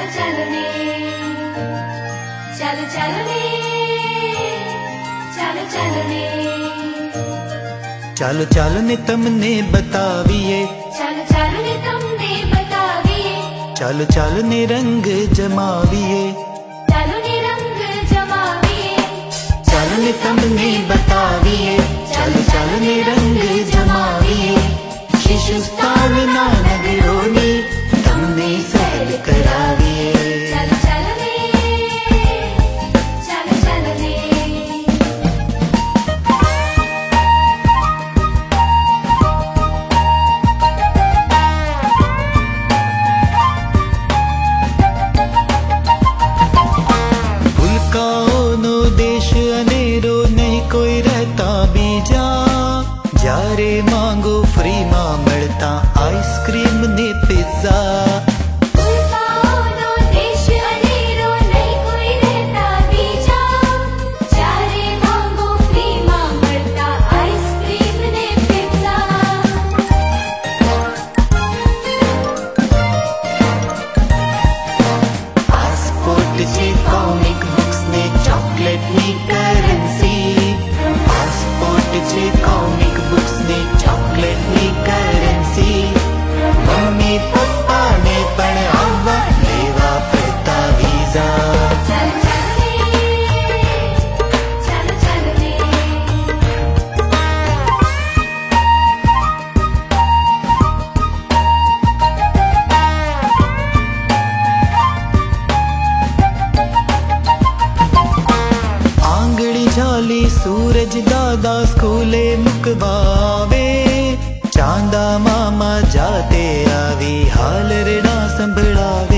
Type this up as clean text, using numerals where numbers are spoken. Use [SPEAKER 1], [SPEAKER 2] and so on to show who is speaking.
[SPEAKER 1] चलो ने चलो चलो ने चलो चलो ने
[SPEAKER 2] चलो चलो ने तुमने बताविए
[SPEAKER 1] चलो चलो ने तुमने बताविए
[SPEAKER 2] चलो चलो ने रंग जमाविए
[SPEAKER 1] चलो ने रंग जमाविए
[SPEAKER 2] चलो ने तुमने बताविए चलो चलो ने रंग जमाविए शिशु स्थान ना नगरोनी तुमने सहल कराविए
[SPEAKER 1] चलो चलो ने चलो चलो ने
[SPEAKER 2] भूलकाओ देश अनेरो नहीं कोई रहता बीजा जारे मांगो फ्री मां मिलता आइसक्रीम ने पिज्जा
[SPEAKER 1] देश अनेरो नहीं कोई रहता बीजा चारे मांगो फ्री मां मिलता आइसक्रीम ने पिज्जा
[SPEAKER 2] पासपोर्ट ची कॉमिक बुक्स ने चॉकलेट नी करेंसी पासपोर्ट ची कॉमिक बुक्स ने चॉकलेट नी करेंसी मम्मी पप्पा ने पण आवा लेवा पड़ता वीजा
[SPEAKER 1] चलो चलो ने चलो चलो ने
[SPEAKER 2] आंगड़ी झाली सूरज दादा स्कूले मुकवावे चांदा मामा जाते आवी हाल रेड़ा संभळावे